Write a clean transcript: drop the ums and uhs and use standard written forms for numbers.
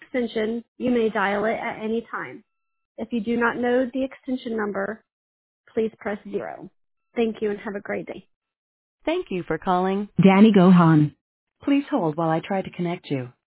extension, you may dial it at any time. If you do not know the extension number, please press 0. Thank you and have a great day. Thank you for calling Danny Gohan. Please hold while I try to connect you.